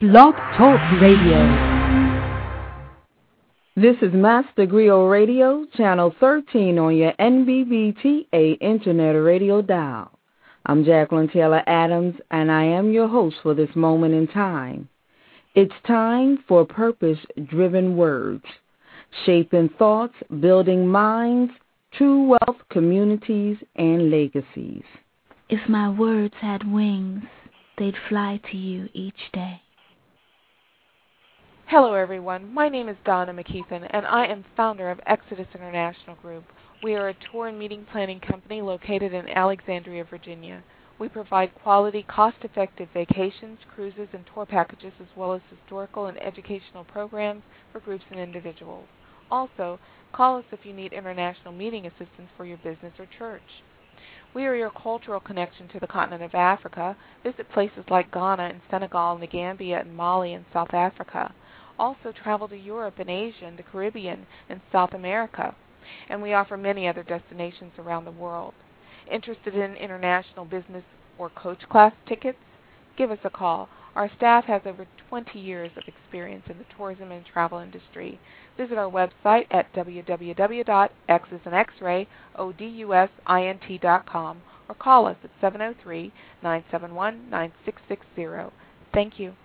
Blog Talk Radio. This is Master Griot Radio, Channel 13 on your NBBTA Internet Radio dial. I'm Jacqueline Taylor Adams, and I am your host for this moment in time. It's time for purpose-driven words, shaping thoughts, building minds, true wealth, communities, and legacies. If my words had wings, they'd fly to you each day. Hello, everyone. My name is Donna McKeithen, and I am founder of Exodus International Group. We are a tour and meeting planning company located in Alexandria, Virginia. We provide quality, cost-effective vacations, cruises, and tour packages, as well as historical and educational programs for groups and individuals. Also, call us if you need international meeting assistance for your business or church. We are your cultural connection to the continent of Africa. Visit places like Ghana and Senegal and the Gambia and Mali and South Africa. Also travel to Europe and Asia and the Caribbean and South America. And we offer many other destinations around the world. Interested in international business or coach class tickets? Give us a call. Our staff has over 20 years of experience in the tourism and travel industry. Visit our website at www.xisandxrayodusint.com or call us at 703-971-9660. Thank you.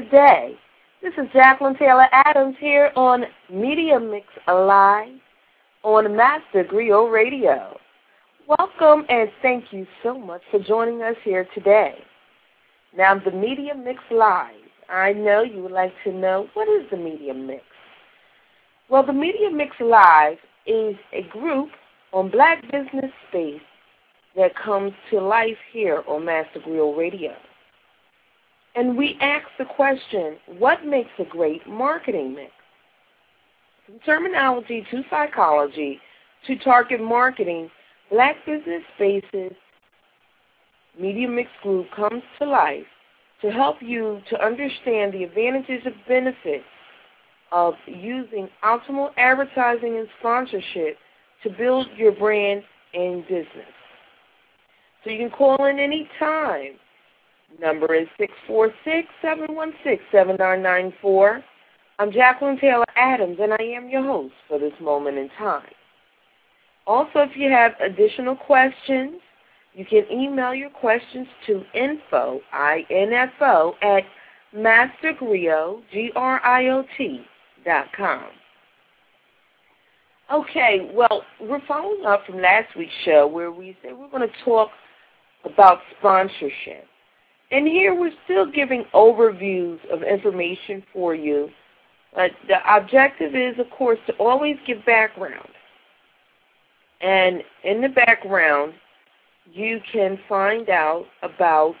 good day. This is Jacqueline Taylor Adams here on Media Mix Live on Master Griot Radio. Welcome and thank you so much for joining us here today. Now, the Media Mix Live. I know you would like to know, what is the Media Mix? Well, the Media Mix Live is a group on Black business space that comes to life here on Master Griot Radio. And we ask the question, what makes a great marketing mix? From terminology to psychology to target marketing, Black business spaces Media Mix Group comes to life to help you to understand the advantages and benefits of using optimal advertising and sponsorship to build your brand and business. So you can call in any time. Number is 646-716-7994. I'm Jacqueline Taylor Adams, and I am your host for this moment in time. Also, if you have additional questions, you can email your questions to info, I-N-F-O, at mastergriot.com. Okay, well, we're following up from last week's show where we said we're going to talk about sponsorship. And here we're still giving overviews of information for you. The objective is, of course, to always give background. And in the background, you can find out about,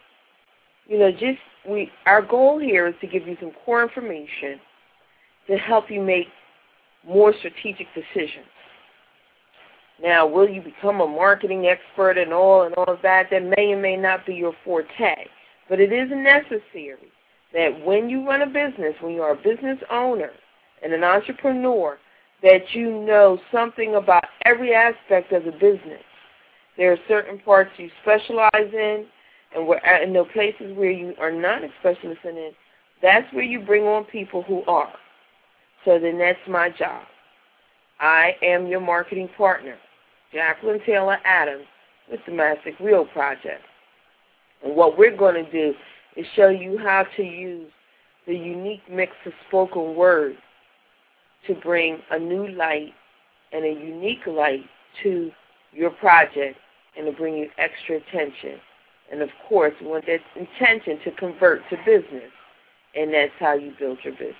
our goal here is to give you some core information to help you make more strategic decisions. Now, will you become a marketing expert and all of that? That may or may not be your forte. But it is necessary that when you run a business, when you are a business owner and an entrepreneur, that you know something about every aspect of the business. There are certain parts you specialize in, and the places where you are not a specialist in it, that's where you bring on people who are. So then that's my job. I am your marketing partner, Jacqueline Taylor Adams, with the Master Griot Project. And what we're going to do is show you how to use the unique mix of spoken word to bring a new light and a unique light to your project and to bring you extra attention. And, of course, we want that intention to convert to business, and that's how you build your business.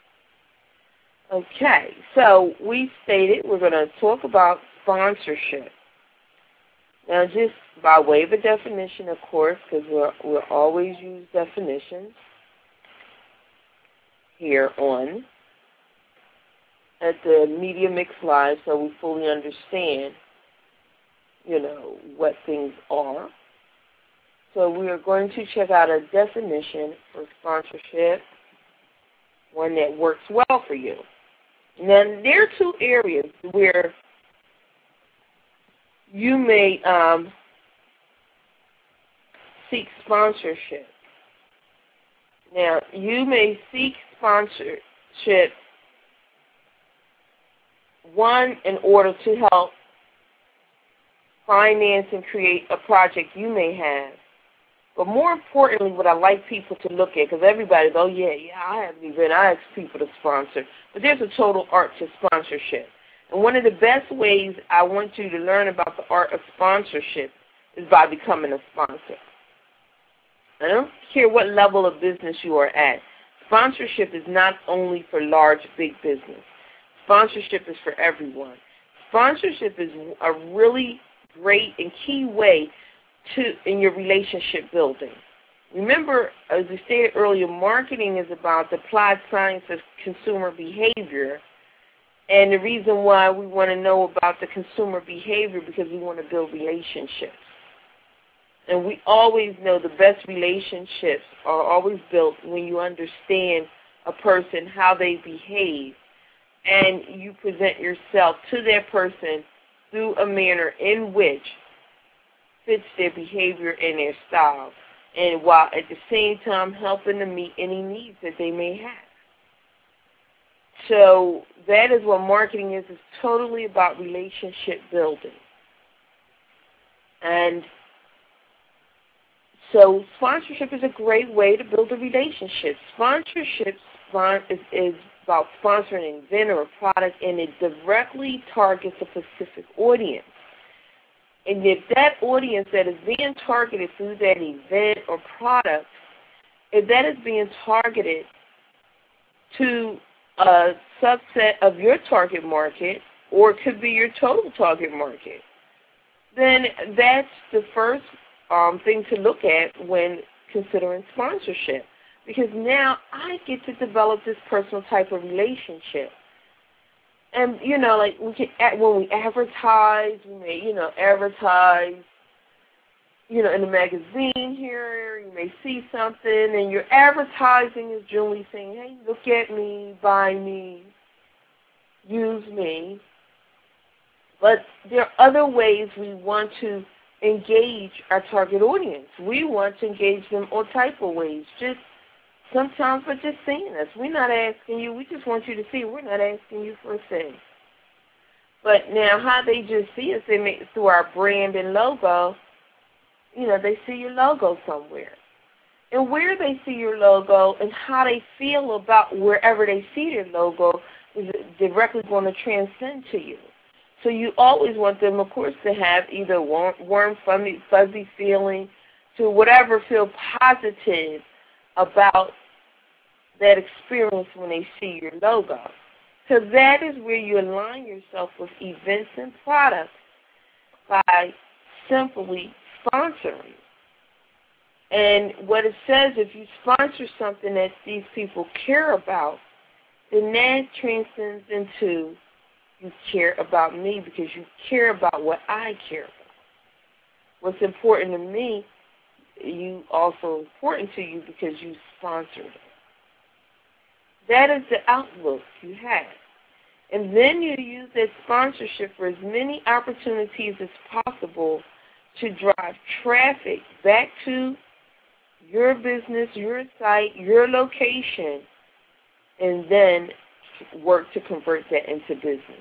Okay, so we stated we're going to talk about sponsorship. Now, just by way of a definition, of course, because we'll always use definitions here on at the Media Mix Live so we fully understand, what things are. So we are going to check out a definition for sponsorship, one that works well for you. Now, there are two areas where you may seek sponsorship. Now, you may seek sponsorship, one, in order to help finance and create a project you may have. But more importantly, what I like people to look at, because everybody goes, I have an event, I ask people to sponsor. But there's a total art to sponsorship. And one of the best ways I want you to learn about the art of sponsorship is by becoming a sponsor. I don't care what level of business you are at. Sponsorship is not only for large, big business. Sponsorship is for everyone. Sponsorship is a really great and key way in your relationship building. Remember, as we stated earlier, marketing is about the applied science of consumer behavior. And the reason why we want to know about the consumer behavior because we want to build relationships. And we always know the best relationships are always built when you understand a person, how they behave, and you present yourself to that person through a manner in which fits their behavior and their style, and while at the same time helping to meet any needs that they may have. So that is what marketing is. It's totally about relationship building. And So sponsorship is a great way to build a relationship. Sponsorship is about sponsoring an event or a product, and it directly targets a specific audience. And if that audience that is being targeted through that event or product, if that is being targeted to a subset of your target market, or it could be your total target market, then that's the first thing to look at when considering sponsorship. Because now I get to develop this personal type of relationship. And, like when we advertise, we may, advertise, in the magazine here, you may see something, and your advertising is generally saying, hey, look at me, buy me, use me. But there are other ways we want to engage our target audience. We want to engage them all type of ways, sometimes for just seeing us. We're not asking you. We just want you to see. We're not asking you for a thing. But now how they just see us, they make through our brand and logo, they see your logo somewhere. And where they see your logo and how they feel about wherever they see their logo is directly going to transcend to you. So you always want them, of course, to have either warm, fuzzy feeling to whatever feel positive about that experience when they see your logo. So that is where you align yourself with events and products by simply sponsoring. And what it says, if you sponsor something that these people care about, then that transcends into you care about me because you care about what I care about. What's important to me, you also important to you because you sponsored it. That is the outlook you have. And then you use that sponsorship for as many opportunities as possible to drive traffic back to your business, your site, your location, and then work to convert that into business.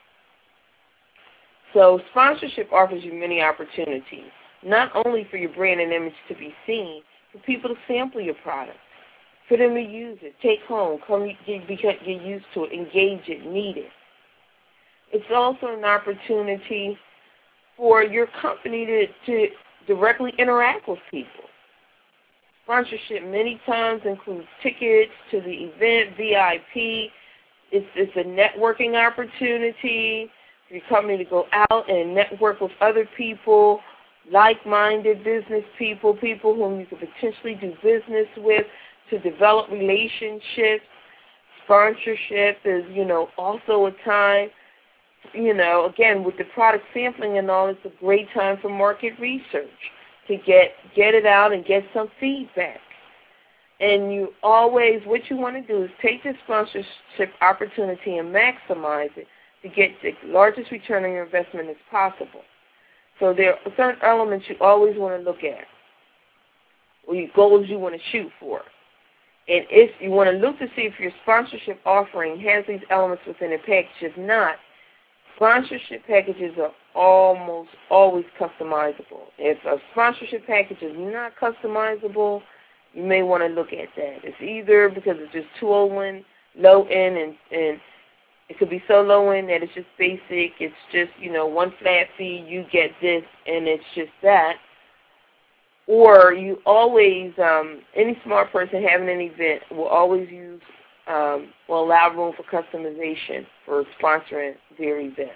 So sponsorship offers you many opportunities, not only for your brand and image to be seen, for people to sample your product, for them to use it, take home, get used to it, engage it, need it. It's also an opportunity for your company to directly interact with people. Sponsorship many times includes tickets to the event, VIP. It's a networking opportunity for your company to go out and network with other people, like-minded business people, people whom you could potentially do business with, to develop relationships. Sponsorship is, also a time, again, with the product sampling and all, it's a great time for market research to get it out and get some feedback. And you always, what you want to do is take this sponsorship opportunity and maximize it to get the largest return on your investment as possible. So there are certain elements you always want to look at, or your goals you want to shoot for. And if you want to look to see if your sponsorship offering has these elements within a package, if not, sponsorship packages are almost always customizable. If a sponsorship package is not customizable, you may want to look at that. It's either because it's just too low end, and it could be so low end that it's just basic. It's just, one flat fee, you get this, and it's just that. Or you always, any smart person having an event will always will allow room for customization for sponsoring their event.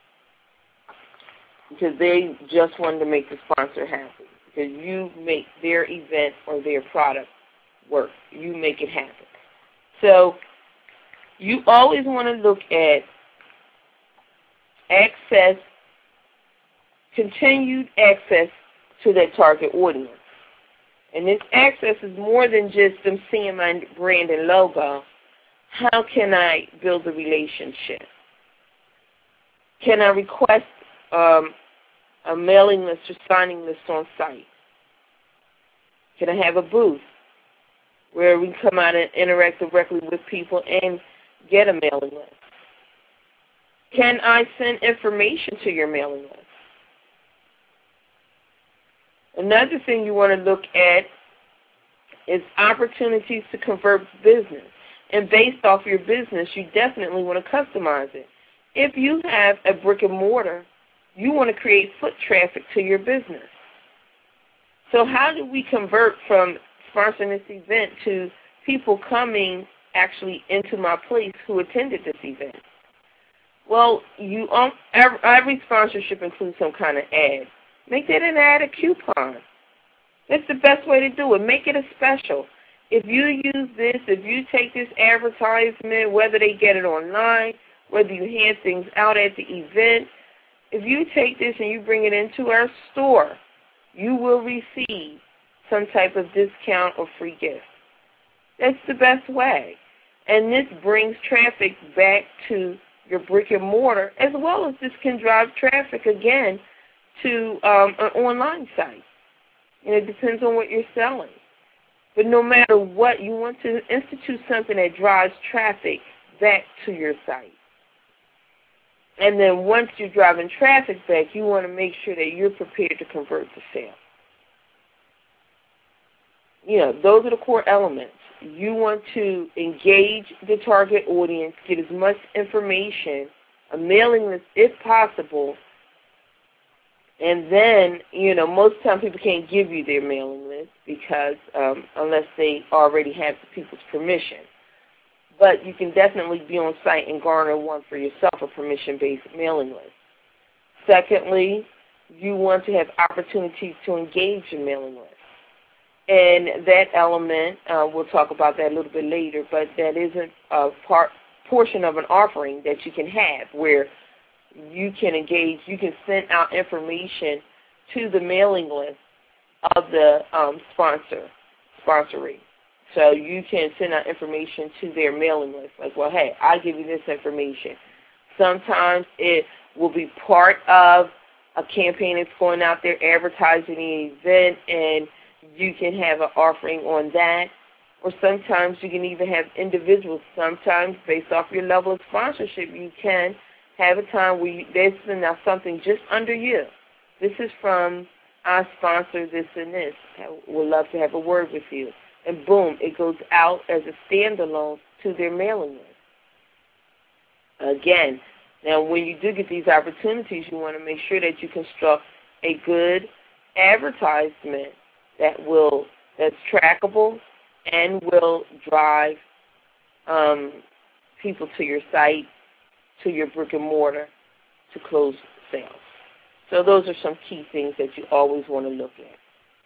Because they just wanted to make the sponsor happy. Because you make their event or their product work. You make it happen. So you always want to look at access, continued access to that target audience. And this access is more than just them seeing my brand and logo. How can I build a relationship? Can I request a mailing list or signing list on site? Can I have a booth where we come out and interact directly with people and get a mailing list? Can I send information to your mailing list? Another thing you want to look at is opportunities to convert business. And based off your business, you definitely want to customize it. If you have a brick and mortar, you want to create foot traffic to your business. So how do we convert from sponsoring this event to people coming actually into my place who attended this event? Well, every sponsorship includes some kind of ad. Make that an ad, a coupon. That's the best way to do it. Make it a special. If you use this, if you take this advertisement, whether they get it online, whether you hand things out at the event, if you take this and you bring it into our store, you will receive some type of discount or free gift. That's the best way. And this brings traffic back to your brick and mortar, as well as this can drive traffic again to an online site. And it depends on what you're selling. But no matter what, you want to institute something that drives traffic back to your site. And then once you're driving traffic back, you want to make sure that you're prepared to convert the sale. Those are the core elements. You want to engage the target audience, get as much information, a mailing list if possible, and then, most times people can't give you their mailing list because unless they already have the people's permission. But you can definitely be on site and garner one for yourself, a permission-based mailing list. Secondly, you want to have opportunities to engage your mailing list. And that element, we'll talk about that a little bit later, but that isn't a portion of an offering that you can have where you can engage, you can send out information to the mailing list of the sponsoring. So you can send out information to their mailing list, like, well, hey, I'll give you this information. Sometimes it will be part of a campaign that's going out there advertising the event, and you can have an offering on that. Or sometimes you can even have individuals. Sometimes, based off your level of sponsorship, you can have a time where they send out something just under you. This is from our sponsor, this and this. We'd love to have a word with you. And boom, it goes out as a standalone to their mailing list. Again, now when you do get these opportunities, you want to make sure that you construct a good advertisement that's trackable and will drive people to your site, to your brick and mortar, to close sales. So those are some key things that you always want to look at.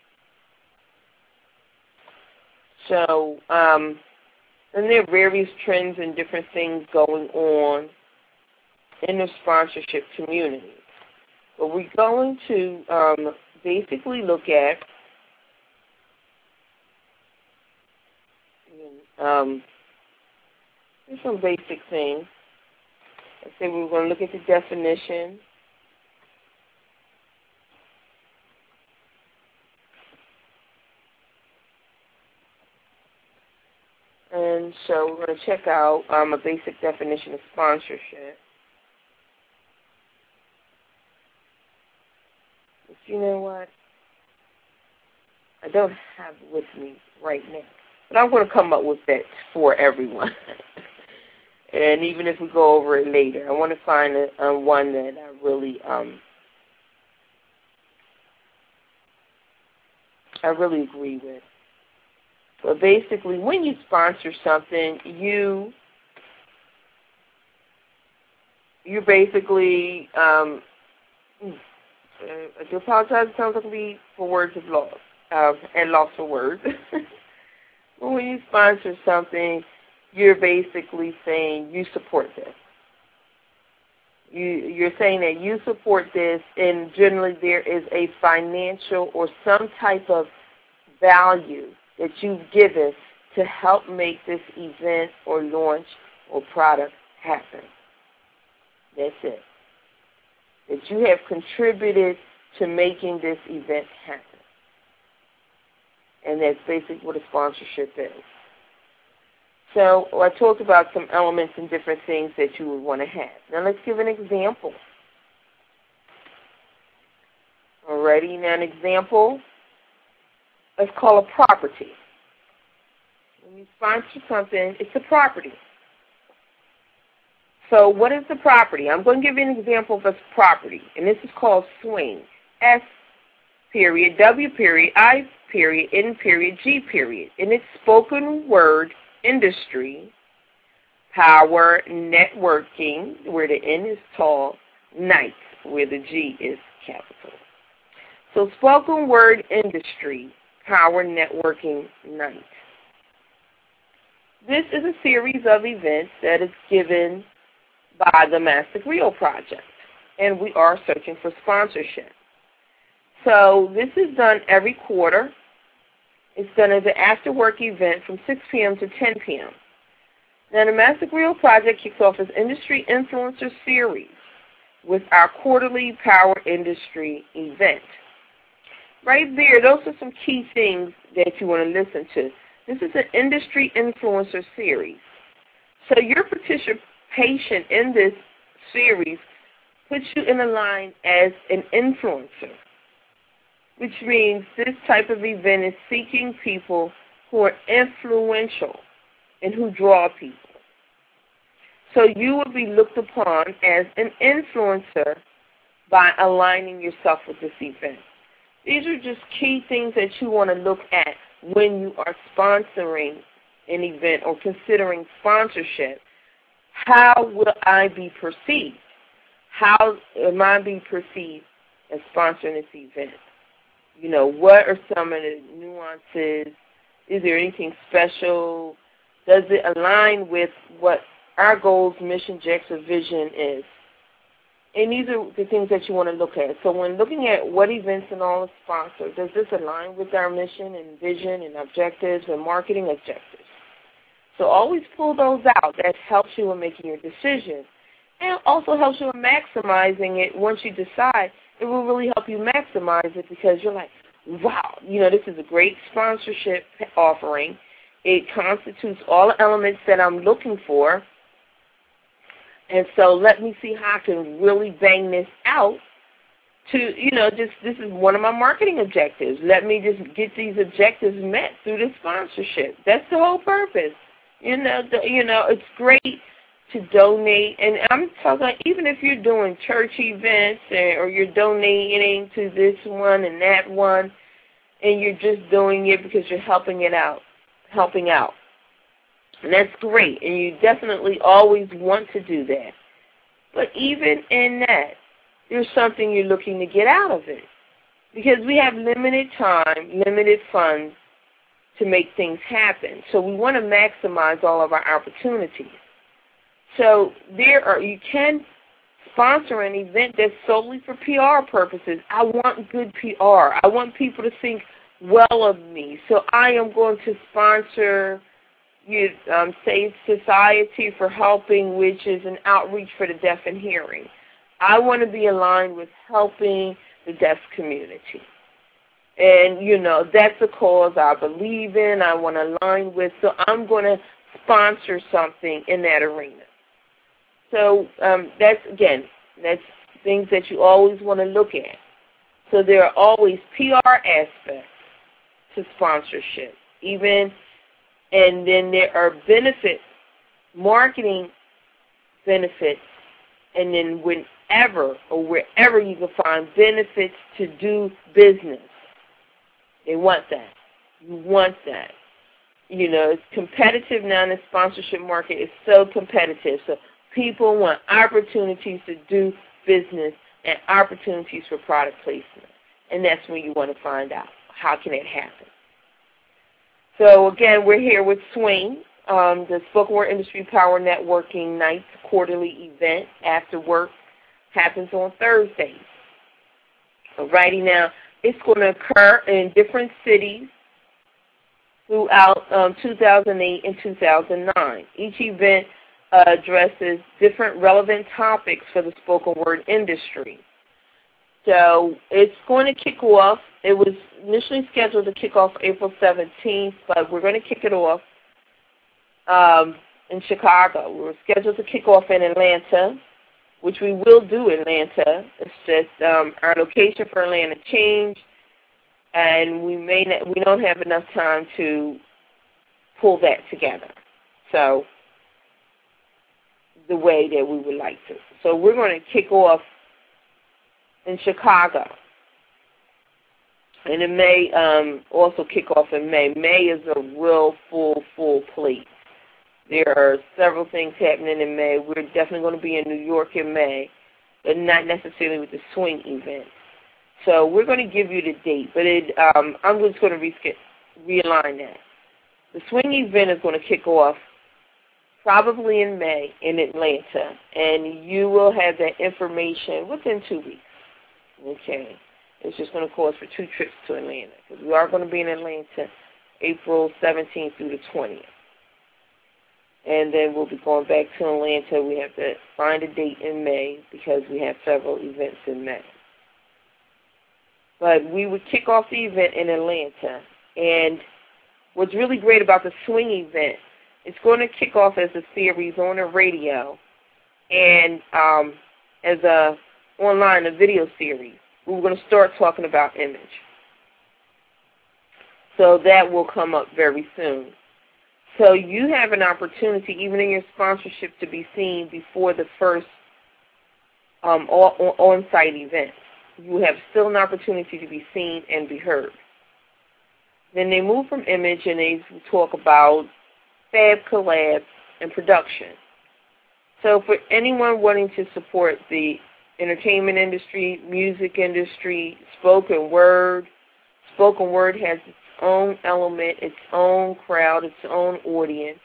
So, and there are various trends and different things going on in the sponsorship community. But we're going to basically look at some basic things. I say we're going to look at the definition. And so we're going to check out a basic definition of sponsorship. But you know what? I don't have it with me right now. But I'm going to come up with that for everyone. And even if we go over it later, I want to find one that I really agree with. But basically, when you sponsor something, you basically, I do apologize, it sounds like to be for words of loss, and loss for words. But when you sponsor something, you're basically saying you support this. You're saying that you support this, and generally there is a financial or some type of value that you've given to help make this event or launch or product happen. That's it. That you have contributed to making this event happen. And that's basically what a sponsorship is. So I talked about some elements and different things that you would want to have. Now let's give an example. Alrighty, now an example Let's call a property. When you sponsor something, it's a property. So what is the property? I'm going to give you an example of a property, and this is called swing. S period, W period, I period, N period, G period. And it's spoken word industry, power, networking, where the N is tall, night, where the G is capital. So spoken word industry, power, networking, night. This is a series of events that is given by the Master Griot Project, and we are searching for sponsorship. So this is done every quarter. It's done as an after-work event from 6 p.m. to 10 p.m. Now, the Master Griot Project kicks off its Industry Influencer Series with our quarterly Power Industry event. Right there, those are some key things that you want to listen to. This is an Industry Influencer Series. So your participation in this series puts you in a line as an influencer, which means this type of event is seeking people who are influential and who draw people. So you will be looked upon as an influencer by aligning yourself with this event. These are just key things that you want to look at when you are sponsoring an event or considering sponsorship. How will I be perceived? How am I being perceived as sponsoring this event? You know, what are some of the nuances? Is there anything special? Does it align with what our goals, mission, objective, vision is? And these are the things that you want to look at. So when looking at what events and all is sponsored, does this align with our mission and vision and objectives and marketing objectives? So always pull those out. That helps you in making your decision. And also helps you in maximizing it. Once you decide, it will really help you maximize it because you're like, wow, you know, this is a great sponsorship offering. It constitutes all the elements that I'm looking for. And so let me see how I can really bang this out to, you know, this is one of my marketing objectives. Let me just get these objectives met through this sponsorship. That's the whole purpose. You know, it's great to donate. And I'm talking even if you're doing church events or you're donating to this one and that one, and you're just doing it because you're helping out. And that's great, and you definitely always want to do that. But even in that, there's something you're looking to get out of it. Because we have limited time, limited funds to make things happen. So we want to maximize all of our opportunities. So you can sponsor an event that's solely for PR purposes. I want good PR. I want people to think well of me. So I am going to sponsor Save Society for Helping, which is an outreach for the deaf and hearing. I want to be aligned with helping the deaf community. And, you know, that's a cause I believe in, I want to align with, so I'm going to sponsor something in that arena. So that's things that you always want to look at. So there are always PR aspects to sponsorship, and then there are benefits, marketing benefits, and then whenever or wherever you can find benefits to do business. They want that. You want that. You know, it's competitive now in the sponsorship market. It's so competitive. So people want opportunities to do business and opportunities for product placement. And that's when you want to find out how can it happen. So, again, we're here with Swing, the Spoken Word Industry Power Networking Night quarterly event after work happens on Thursdays. So, righty now, it's going to occur in different cities throughout 2008 and 2009. Each event addresses different relevant topics for the spoken word industry. So it's going to kick off. It was initially scheduled to kick off April 17th, but we're going to kick it off in Chicago. We were scheduled to kick off in Atlanta, which we will do in Atlanta. It's just our location for Atlanta changed, and we don't have enough time to pull that together. So the way that we would like to. So we're going to kick off in Chicago. And it may also kick off in May. May is a real full plate. There are several things happening in May. We're definitely going to be in New York in May, but not necessarily with the swing event. So we're going to give you the date, but I'm just going to realign that. The swing event is going to kick off probably in May in Atlanta, and you will have that information within 2 weeks. Okay. It's just going to cost for 2 trips to Atlanta, because we are going to be in Atlanta April 17th through the 20th. And then we'll be going back to Atlanta. We have to find a date in May because we have several events in May. But we would kick off the event in Atlanta. And what's really great about the swing event, it's going to kick off as a series on the radio and as a video series. We're going to start talking about image. So that will come up very soon. So you have an opportunity, even in your sponsorship, to be seen before the first on-site event. You have still an opportunity to be seen and be heard. Then they move from image and they talk about fab collabs and production. So for anyone wanting to support the entertainment industry, music industry, spoken word has its own element, its own crowd, its own audience.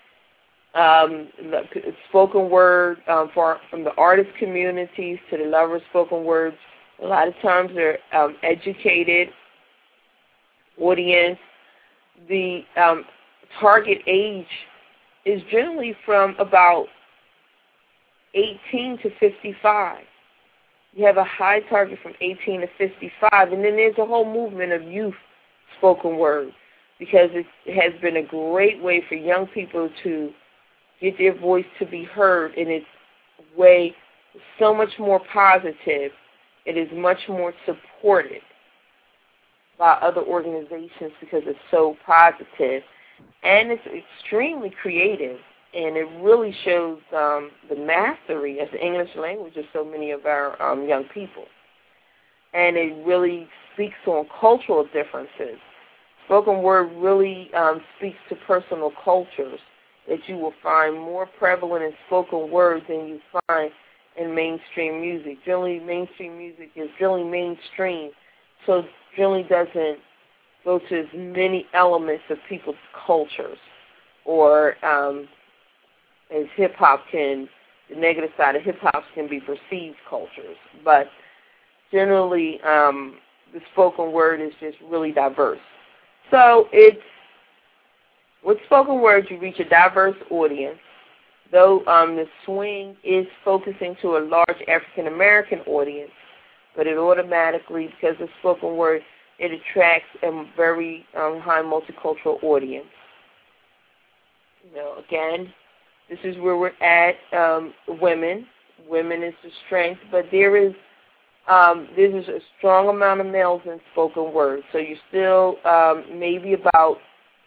Spoken word from the artist communities to the lovers of spoken words, a lot of times they're educated audience. The target age is generally from about 18 to 55. You have a high target from 18 to 55, and then there's a whole movement of youth spoken word, because it has been a great way for young people to get their voice to be heard in its way so much more positive. It is much more supported by other organizations because it's so positive, and it's extremely creative, and it really shows the mastery of the English language of so many of our young people. And it really speaks on cultural differences. Spoken word really speaks to personal cultures that you will find more prevalent in spoken word than you find in mainstream music. Generally, mainstream music is really mainstream, so it generally doesn't go to as many elements of people's cultures, or as hip-hop can, the negative side of hip-hop can be perceived cultures. But generally, the spoken word is just really diverse. So with spoken word, you reach a diverse audience. Though the swing is focusing to a large African-American audience, but it automatically, because of spoken word, it attracts a very high multicultural audience. Again, this is where we're at. Women is the strength, but there's a strong amount of males in spoken word. So you're still maybe about,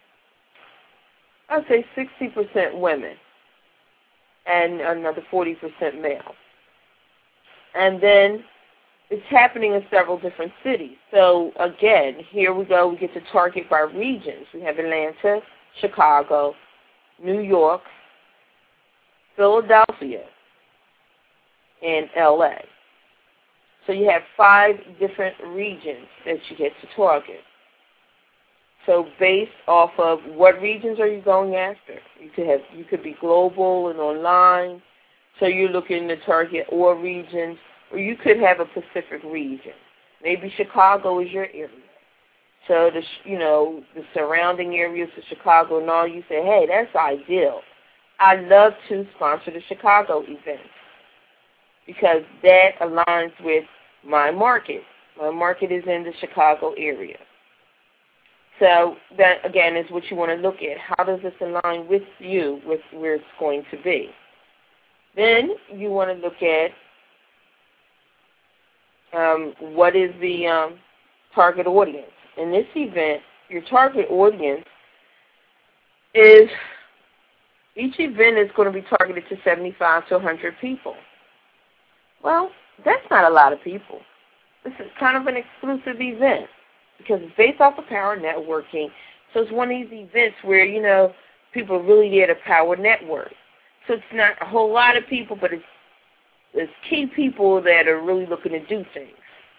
I'd say 60% women and another 40% male. And then it's happening in several different cities. So again, here we go. We get to target by regions. We have Atlanta, Chicago, New York, Philadelphia, and LA. So you have 5 different regions that you get to target. So based off of what regions are you going after? You could be global and online. So you're looking to target all regions, or you could have a Pacific region. Maybe Chicago is your area. So the surrounding areas of Chicago and all, you say, hey, that's ideal. I'd love to sponsor the Chicago event because that aligns with my market. My market is in the Chicago area. So that, again, is what you want to look at. How does this align with you, with where it's going to be? Then you want to look at what is the target audience. in this event, your target audience is, each event is going to be targeted to 75 to 100 people. Well, that's not a lot of people. This is kind of an exclusive event because it's based off of power networking. So it's one of these events where, you know, people are really there to power network. So it's not a whole lot of people, but it's key people that are really looking to do things.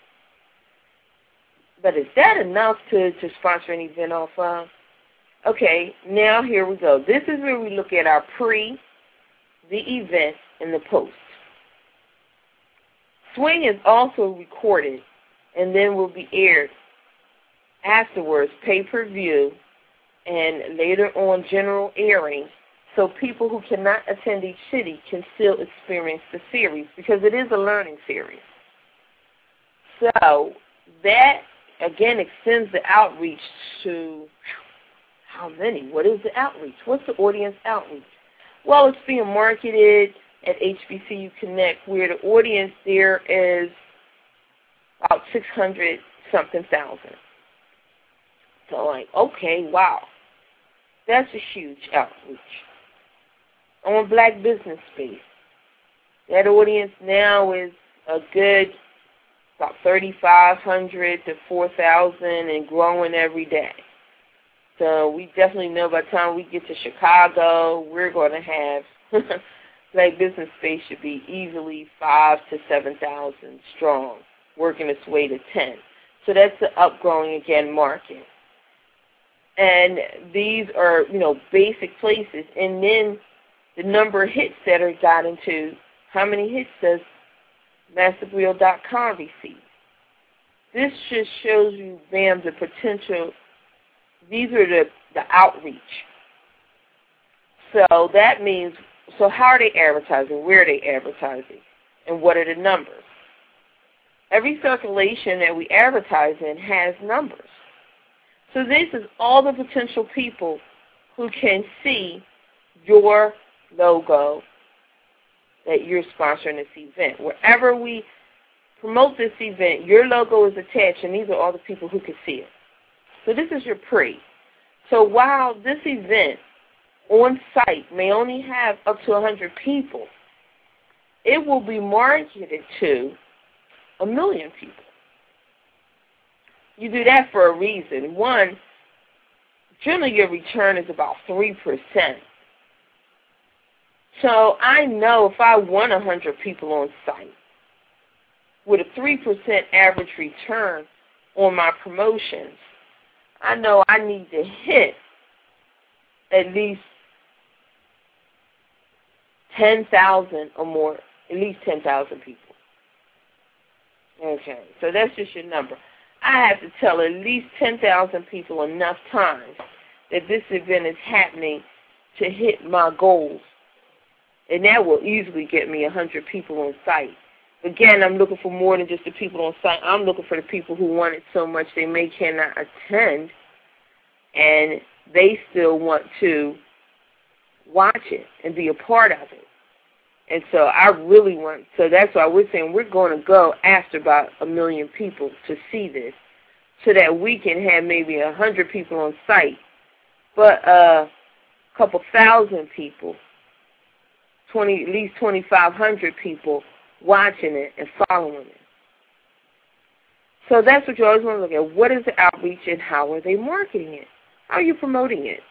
But is that enough to sponsor an event off of? Okay, now here we go. This is where we look at our pre, the event, and the post. Swing is also recorded and then will be aired afterwards, pay-per-view, and later on general airing, so people who cannot attend each city can still experience the series because it is a learning series. So that, again, extends the outreach to how many? What is the outreach? What's the audience outreach? Well, it's being marketed at HBCU Connect, where the audience there is about 600-something thousand. So, like, okay, wow. That's a huge outreach. On Black Business Space, that audience now is a good about 3,500 to 4,000 and growing every day. So we definitely know by the time we get to Chicago, we're going to have Black Business Space should be easily 5,000 to 7,000 strong, working its way to 10. So that's the upgrowing again market. And these are, you know, basic places. And then the number of hits that are gotten to, how many hits does MasterGrill.com receive? This just shows you, bam, the potential. These are the outreach. So that means, so how are they advertising? Where are they advertising? And what are the numbers? Every circulation that we advertise in has numbers. So this is all the potential people who can see your logo that you're sponsoring this event. Wherever we promote this event, your logo is attached, and these are all the people who can see it. So this is your pre. So while this event on site may only have up to 100 people, it will be marketed to 1 million people. You do that for a reason. One, generally your return is about 3%. So I know if I want 100 people on site, with a 3% average return on my promotions, I know I need to hit at least 10,000 or more, at least 10,000 people. Okay, so that's just your number. I have to tell at least 10,000 people enough times that this event is happening to hit my goals. And that will easily get me 100 people on site. Again, I'm looking for more than just the people on site. I'm looking for the people who want it so much they may cannot attend, and they still want to watch it and be a part of it. And so I really want, so that's why we're saying we're going to go after about 1 million people to see this so that we can have maybe 100 people on site, but a couple thousand people, at least 2,500 people watching it and following it. So that's what you always want to look at. What is the outreach and how are they marketing it? How are you promoting it?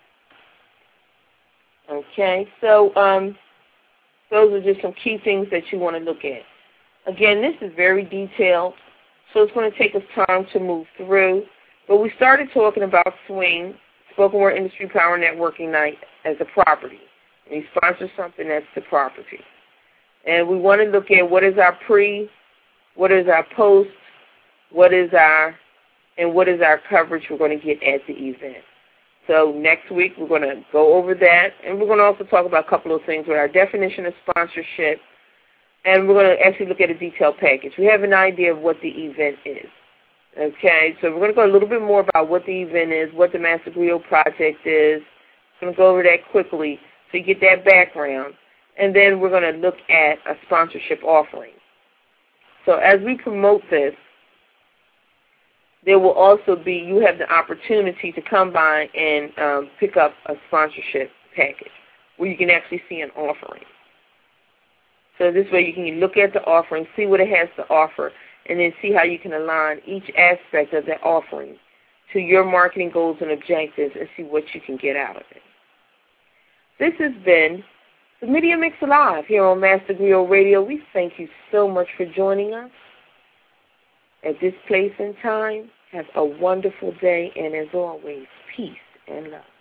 Okay, so those are just some key things that you want to look at. Again, this is very detailed, so it's going to take us time to move through. But we started talking about Swing, Spoken Word Industry Power Networking Night, as a property. And you sponsor something, that's the property. And we want to look at what is our pre, what is our post, what is our coverage we're going to get at the event. So next week we're going to go over that, and we're going to also talk about a couple of things with our definition of sponsorship, and we're going to actually look at a detailed package. We have an idea of what the event is. Okay, so we're going to go a little bit more about what the event is, what the Master Griot Project is. I'm going to go over that quickly so you get that background. And then we're going to look at a sponsorship offering. So as we promote this, there will also be, you have the opportunity to come by and pick up a sponsorship package where you can actually see an offering. So this way you can look at the offering, see what it has to offer, and then see how you can align each aspect of that offering to your marketing goals and objectives and see what you can get out of it. This has been the Media Mix Live here on Master Griot Radio. We thank you so much for joining us at this place and time. Have a wonderful day, and as always, peace and love.